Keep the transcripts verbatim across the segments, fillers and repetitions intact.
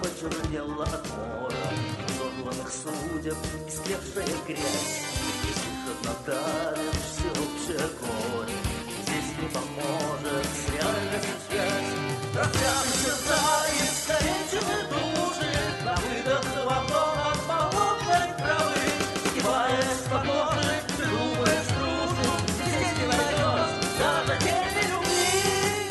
почернела от мора, сорванных судеб, истлевшая грязь. Если хладнокровен всеобщее горе, здесь не поможет с реальностью связь. Растянутся за искалеченные души, на выдох свобода от болотной травы. Сгибаясь под ножи, ты думаешь душу, здесь не найдешь даже тени любви.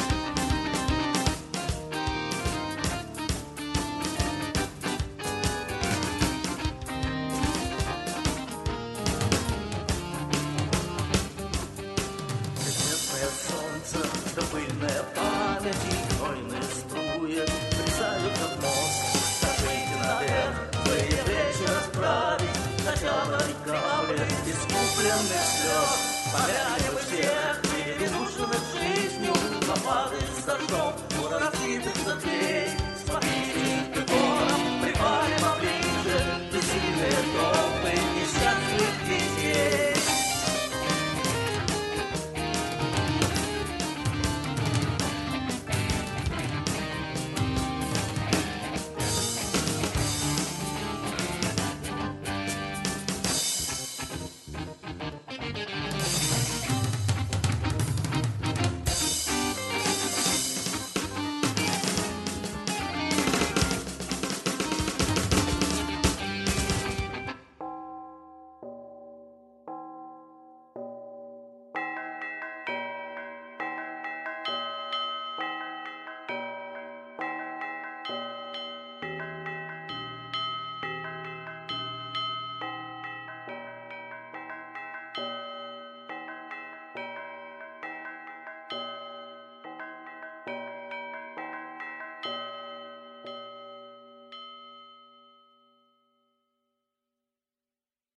Бессмертное солнце, да пыльная память и гнойные струи бросают от мозг. Скажите наверх, свои плечи расправить, хотя бы и капли искупленных слез. Помянем мы всех передушенных жизнью, попады с дождем у разбитых цепей.